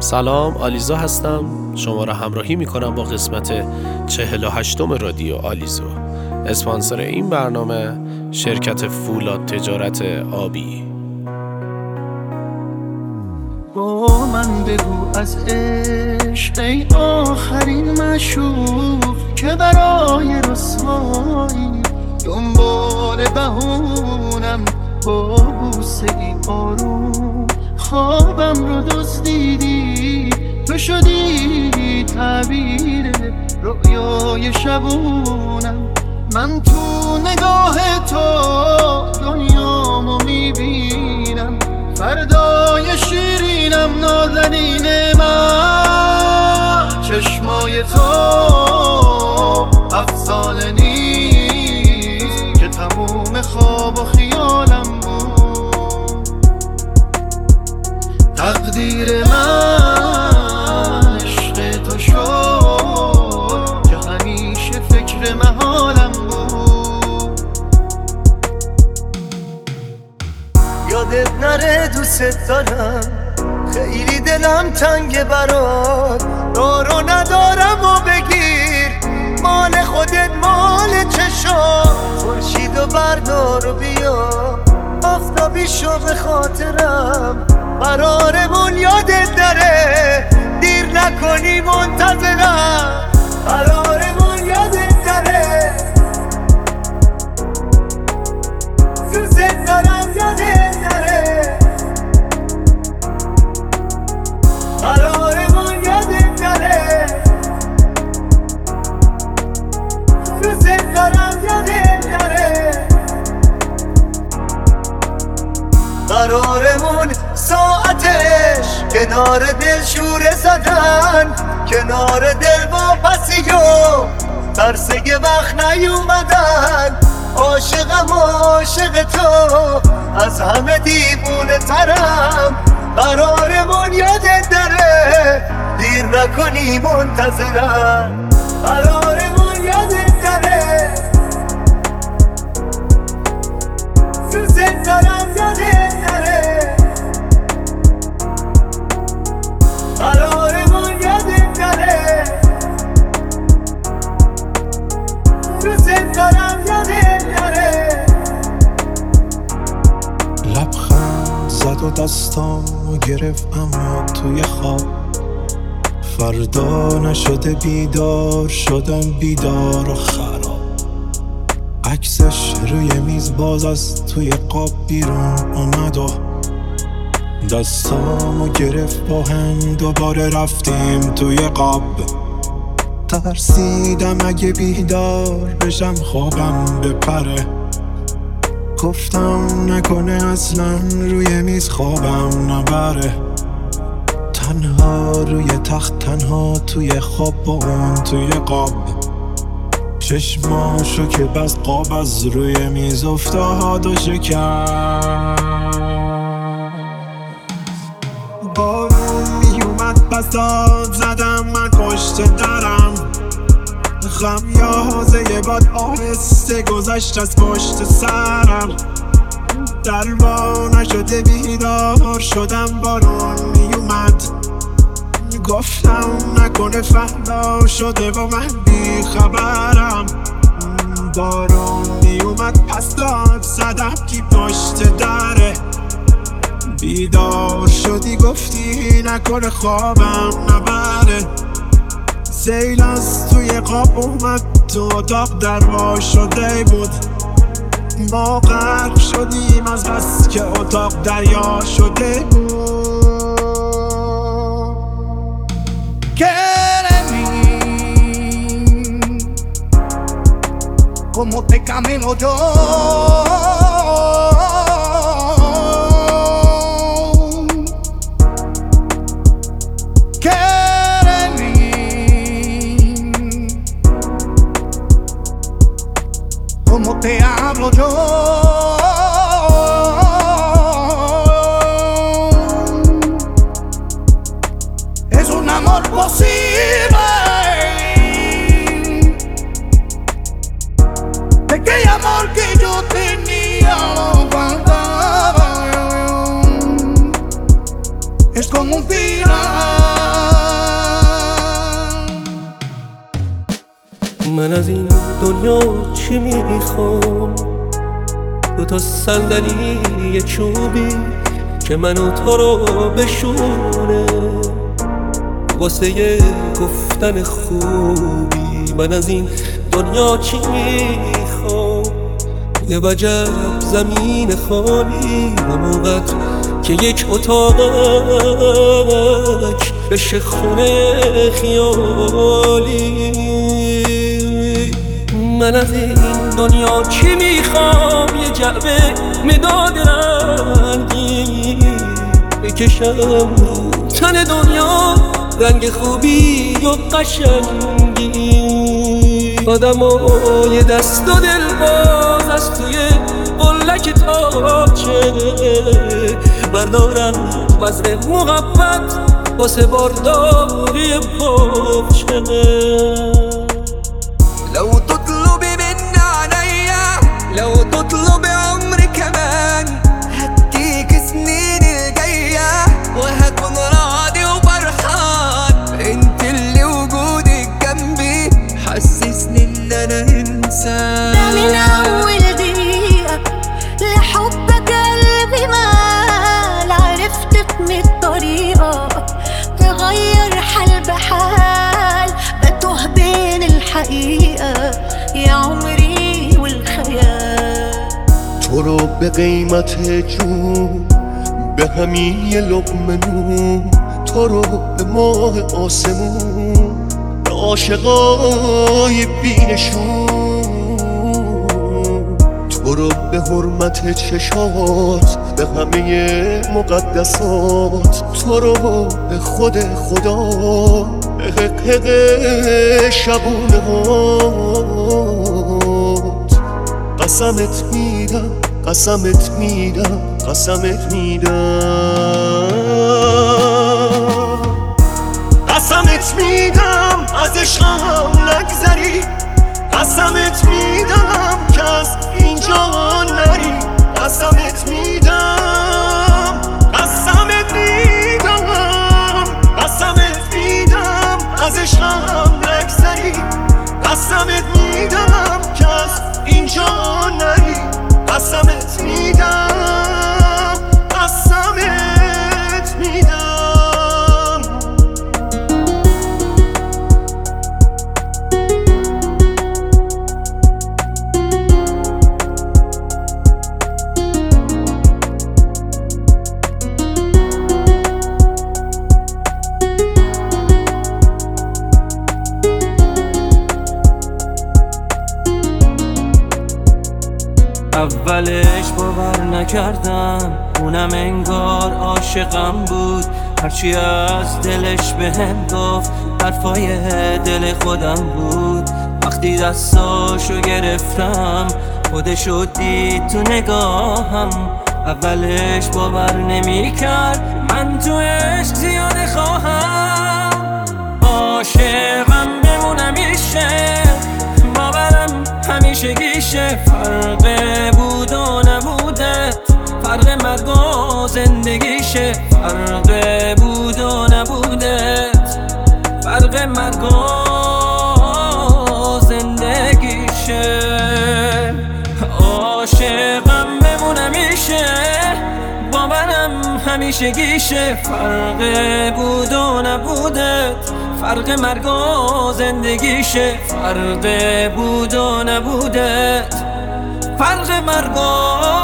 سلام، آلیزو هستم. شما را همراهی میکنم با قسمت 48 رادیو آلیزو. اسپانسر این برنامه شرکت فولاد تجارت آبی. با من بگو از عشق ای آخرین معشوق که برای رسوایی دنبال بهونم با بوسه ای آروم خوابم رو دزدیدی، تو شدی تعبیر رؤیای شبونم. من تو نگاه تو دنیامو میبینم، فردای شیرینم نازنین من. چشمای تو افسانه نیست که تموم خواب و خیالم بود. تقدیر من عشق تو شد که همیشه فکر محالم بود. یادت نره دوست دارم، خیلی دلم تنگ برات، دارو ندارم و بگیر مال خودت مال چشام. خورشید و بردار و بیا آفتابی شو به خاطرم، قرارمون یادت نره دیر نکنی منتظرم. قرارمون یادت نره دوست دارم یادت نره. قرارمون یادت نره دوست دارم یادت نره. قرارمون ساعتش کنار دل شوره زدن، کنار دل واپسی و ترسه وقت نیومدن. عاشقم عاشق تو از همه دیوونه ترم. قرارمون یادت نره دیر نکنی منتظرم. قرارمون یادت نره دوست دارم یادت نره. قرارمون یادت نره دوست دارم یادت نره. لبخند زد و دستامو گرفت اما توی خواب. فردا نشده بیدار شدم بیدار و خراب. عکسش روی میز باز از توی قاب بیرون اومد و دستامو گرفت با هم دوباره رفتیم توی قاب. ترسیدم اگه بیدار بشم خوابم بپره، گفتم نکنه اصلا روی میز خوابم نبره. تنها روی تخت، تنها توی خواب با اون توی قاب. چشماشو که بس قاب از روی میز افتاد و شکست. بارون میومد پس داد زدم من پشت درم. خمیازه باد آهسته گذشت از پشت سرم. در وا نشده بیدار شدم بارون میومد. گفتم نکنه فردا شده و من بی خبرم. بارون میومد پس داد زدم کی پشت دره. بیدار شدی گفتی نکنه خوابم نبره. سیل از توی قاب اومد تو اتاق دروا شده بود. ما غرق شدیم از بس که اتاق دریا شده بود. Como te camino yo, quédame como te hablo yo. Es un amor posible de aquel amor que yo tenía, no faltaba. Es como un final من از این دنیا چی میخوام؟ دوتا صندلی چوبی که منو تو رو بشونه واسه گفتن خوبی. من از این دنیا چی میخوام؟ یه وجب زمین خالی همونقدر که یک اتاقک بشه خونه خیالی. من از این دنیا چی میخوام؟ یه جعبه مداد رنگی بکشم رو تن دنیا رنگ خوبی و قشنگی. آدمای دست و دل باز از توی قلک تاچه بردارن وزن مقبت واسه بارداری پاچه. لو تطلبي مني عينيا لو تطلبي عمري كمان هديك سنين الجاية وهكون راضي وفرحان. انت اللي وجودك جنبي حسسني ان انا انسان. ده من اول دقيقة لحبك قلبي مال عرفتك من الطريقة تغير حال بحال بتوه بين الحقيقة يا عمري والخيال. تو رو به قیمت جون به همین یه لقمه نون تو رو به ماه آسمون به عاشقای بینشون تو رو به حرمت چشات به همه مقدسات تو رو به خود خدا به حق شبونه هات قسمت میدم قسمت میدم قسمت میدم قسمت میدم از عشقم نگذری قسمت میدم که از اینجا نری قسمت میدم قسمت میدم قسمت میدم از عشقم نگذری قسمت میدم که از اینجا نری قسمت میدم قسمت میدم. اولش باور نکردم اونم انگار عاشقم بود هرچی از دلش بهم گفت حرفای دل خودم بود. وقتی دستاشو گرفتم خودشو دید تو نگاهم اولش باور نمیکرد من تو عشق زیاده خواهم. عاشقم بمونم میشه باورم همیشه گیشه فرق بود و نبودت فرق مرگ و زندگیشه فرق بود و نبودت فرق مرگ و زندگیشه. عاشقم بمونم میشه باورم همیشه گیشه فرق بود و نبودت فرق مرگ و زندگیشه فرق بود و نبودت فرق مرگ و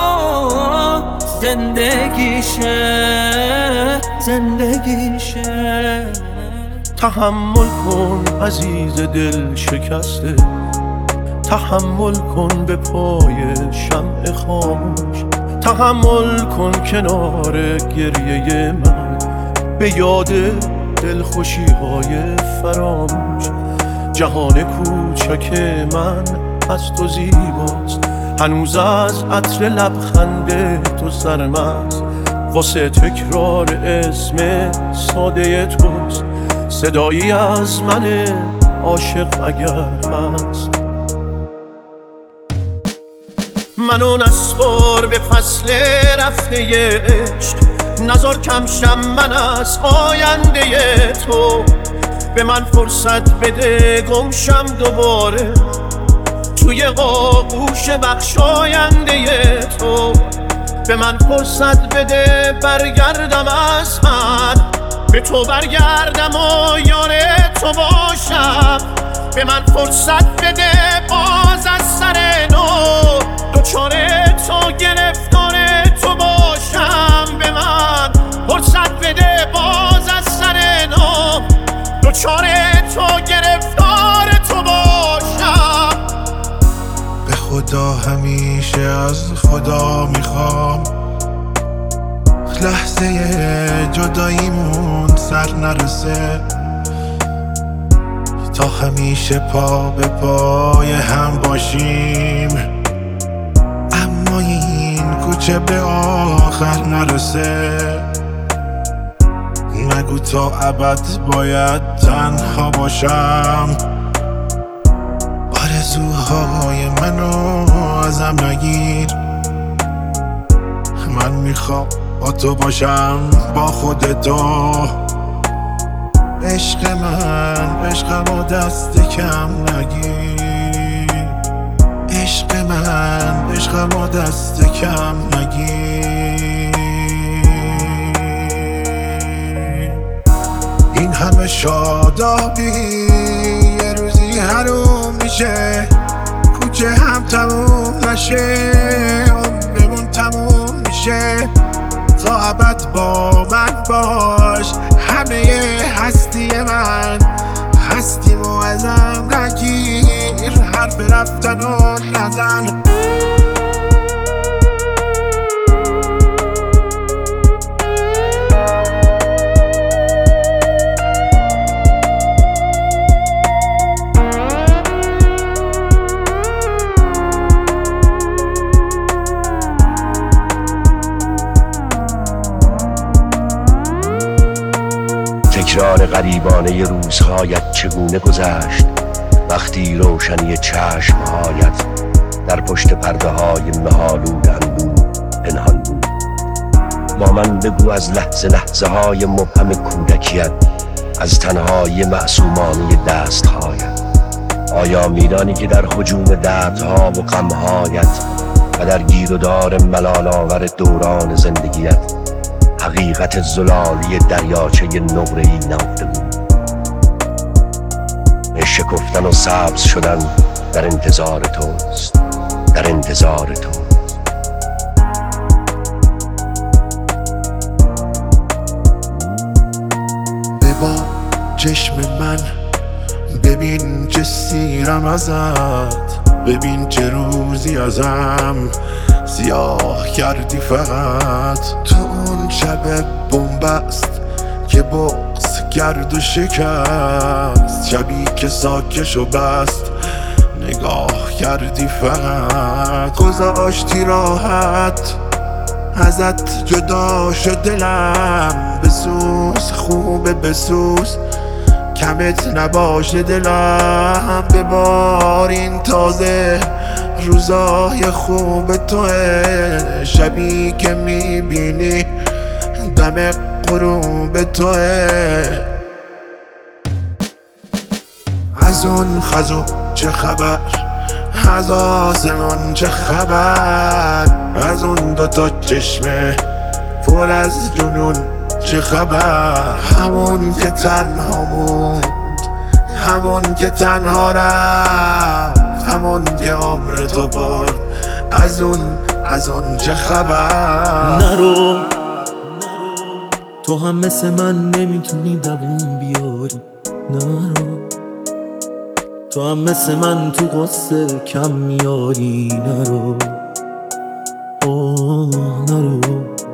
زندگیشه. تحمل کن عزیز دل شکسته تحمل کن به پای شمع خاموش تحمل کن کنار گریه من به یاد دلخوشی های فراموش. جهان کوچک من از تو زیباست هنوز از عطر لبخند تو سرمست واسه تکرار اسم ساده توست صدایی از من عاشق اگر هست. منو نسپار به فصل رفته عشق نزار کم شم من از آینده تو به من فرصت بده گمشم دوباره توی آغوش بخشاینده تو. به من فرصت بده برگردم از من، به تو برگردم و یار تو باشم. به من فرصت بده باز از سر نو دوچار تو گرفتار تو باشم. به من فرصت بده باز از سر نو دوچار تو گرفتار تو باشم. به خدا همیشه از خدا میخوام لحظه جداییمون سر نرسه، تا همیشه پا به پای هم باشیم، اما این کوچه به آخر نرسه. نگو تا ابد باید تنها باشم، آرزوهای منو ازم نگیر. من میخوام با تو باشم، با خودتو. عشق من عشقمو دست کم نگیر، عشق من عشقمو دست کم نگیر. این همه شادابی یه روزی حروم میشه، کوچه هم تموم نشه، عمرمون تموم میشه. تا ابد با من باش، همه هستی من، هستیمو ازم نگیر، حرف رفتن و نزن. تکرار غریبانه روزهایت چگونه گذشت وقتی روشنی چشمهایت در پشت پرده های مه‌آلود اندوه پنهان بود. با من بگو از لحظه لحظه های مبهم کودکیت، از تنهایی معصومانه دستهایت. آیا میدانی که در هجوم دردها و غمهایت و در گیر و دار ملال آور دوران زندگیت حقیقت زلالی دریاچه نقره‌ای نهفته بود؟ شکفتن و سبز شدن در انتظار توست، در انتظار تو. ببا چشم من، ببین چه سیرم ازت، ببین چه روزی ازم سیاه کردی فقط. تو اون شب بنبست که بغض کرد و شکست، شبی که ساکش و بست نگاه کردی فقط. گذاشتی راحت ازت جدا شد دلم، بسوز خوبه بسوز کمت نباشه دلم. ببار این تازه روزای خوب توه، شبی که میبینی دم غروب توه. از اون خزو چه خبر، از آسمون چه خبر، از اون دوتا چشمه پر از جنون چه خبر. همون که تنها موند، همون که تنها رفت، همون که عمر تو برد، از اون چه خبر. نرو تو هم مثل من نمیتونی دووم بیاری، نرو تو هم مثل من تو قصه کم میاری، نرو نرو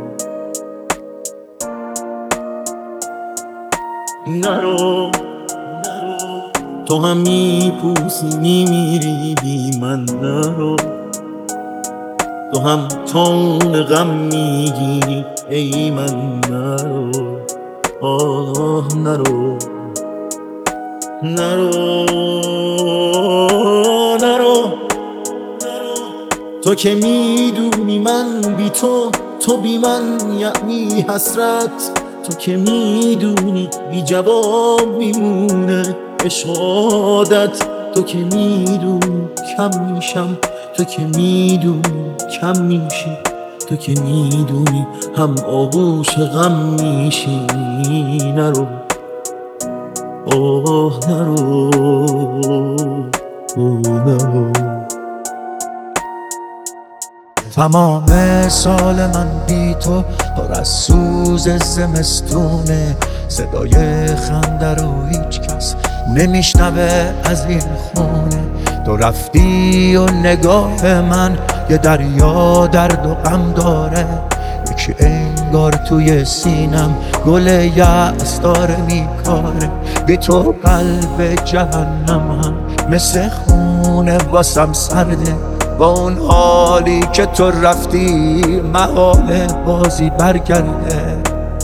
نرو تو هم میپوسی میمیری بی من، نرو تو هم تون غم میگیری ای من، نرو نرو نرو نرو تو که میدونی من بی تو، تو بی من یعنی حسرت، تو که میدونی بی جواب میمونه اشادت، تو که میدونی کم میشم، تو که میدونی کم میشی، تو که میدونی هم آغوش غم میشی. نرو آه نرو نرو. تمام سال من بی تو پر از سوز زمستونه، صدای خنده رو هیچ کس نمیشنوه از این خونه. تو رفتی و نگاه من یه دریا درد و غم داره، یکی انگار توی سینم گل یأس داره میکاره. بی تو قلب جهنمم مثل خونه واسم سرده، با اون حالی که تو رفتی محاله بازی برگرده.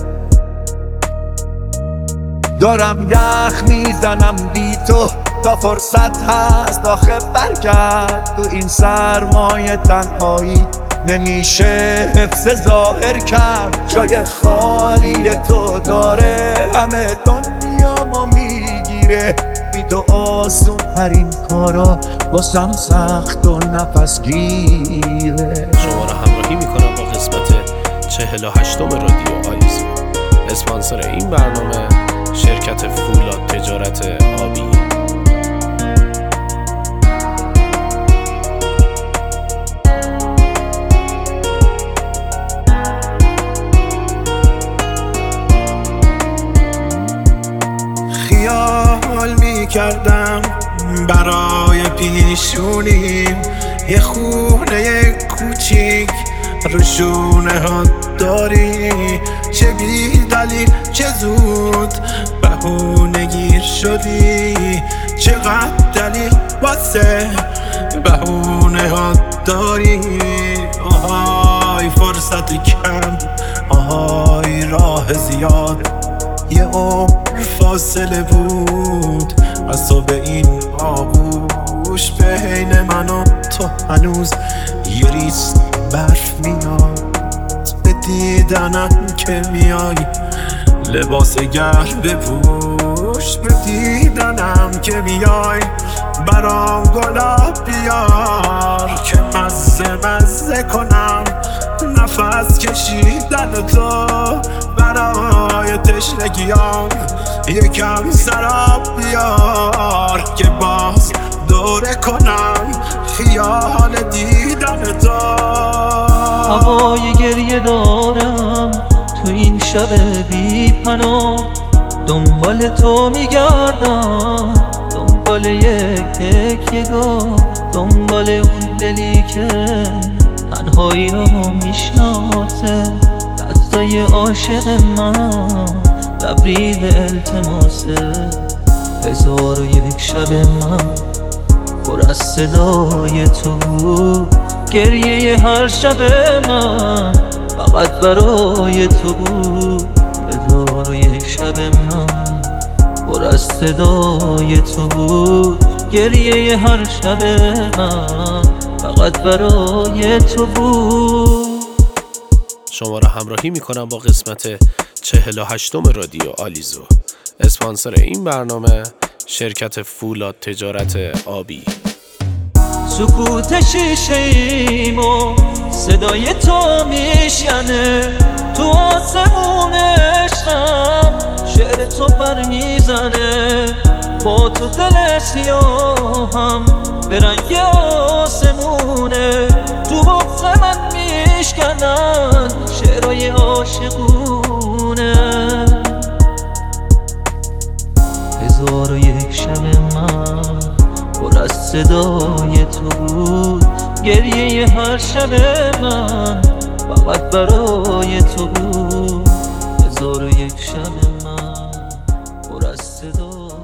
دارم یخ میزنم بی تو تا فرصت هست آخه برگرد. تو این سرمایه تنهایی نمیشه حفظ ظاهر کرد، جای خالی تو داره همه دنیامو میگیره. بی تو آسون ترین کارا باسم سخت و نفس گیره. شما را همراهی میکنم با قسمت 48م رادیو آلیزو. اسپانسر این برنامه شرکت فولاد تجارت آبی. خیال میکردم برای پیشونیم یه خونه کوچیک رو شونه ها داری. چه بی دلیل چه زود بهونه گیر شدی، چقدر دلیل واسه بهونه ها داری. آهای فرصت کم، آهای راه زیاد، یه عمر فاصله بود از تو به این آغوش. بین من و تو هنوز یه ریز برف میاد، به دیدنم که میای لباس گرم بپوش. به دیدنم که میای برام گلاب بیار که مزه کنم نفس کشیدن تو. برای تشنگیام یکم سراب بیار که باز دوره کنم خیال دیدن تو. هوای گریه دارم تو این شب بی پناه، دنبال تو میگردم، دنبال یک تکیه‌گاه، دنبال اون دلی که تنهایی رو میشناسه. دستای عاشق من لبریز التماسه. 1001 شب من پر از صدای تو، گریه هر شب من فقط برای تو بود. 1001 شب من پر از صدای تو بود، گریه هر شب من فقط برای تو بود. شما را همراهی میکنم با قسمت 48م رادیو آلیزو. اسپانسر این برنامه شرکت فولاد تجارت آبی. سکوت شیشه ایم و صدای تو میشینه، تو آسمون عشقم شعر تو پر میزنه. با تو دل سیاهم به رنگ آسمونه، تو بغض من میشکنن شعرهای عاشقونه. 1001 شب من پر از صدای تو بود، گریه هر شب من فقط برای تو بود. 1001 شب من پر از صدای